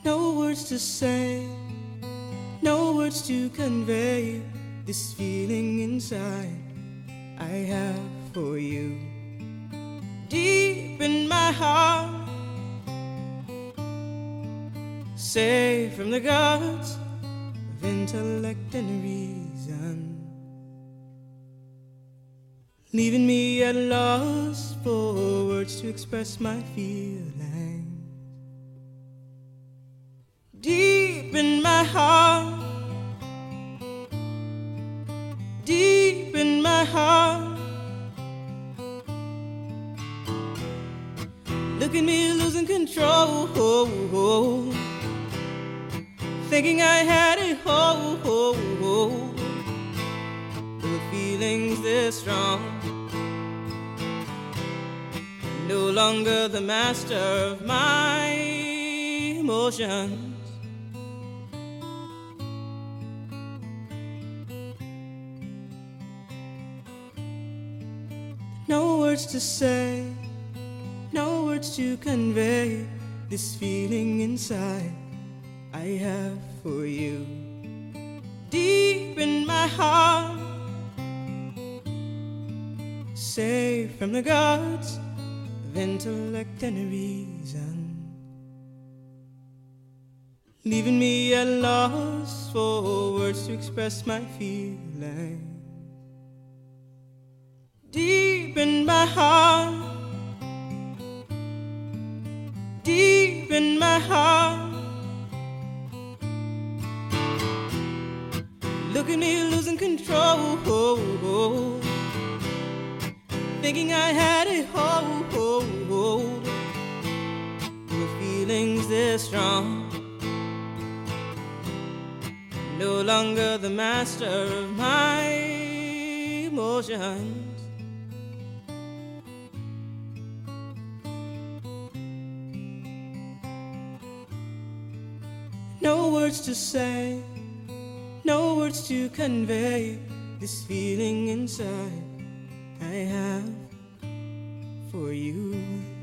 No words to say, no words to convey this feeling inside I have for you. Deep in my heart, safe from the gods of intellect and reason, leaving me at loss for words to express my feelings. Deep in my heart, deep in my heart, look at me losing control, thinking I had it whole, with feelings this strong, no longer the master of my emotions. No words to say, no words to convey this feeling inside I have for you. Deep in my heart, safe from the gods of intellect and reason, leaving me at loss for words to express my feelings. Deep in my heart, deep in my heart, look at me losing control, thinking I had it whole, with feelings this strong, no longer the master of my emotions. No words to say, no words to convey this feeling inside I have for you.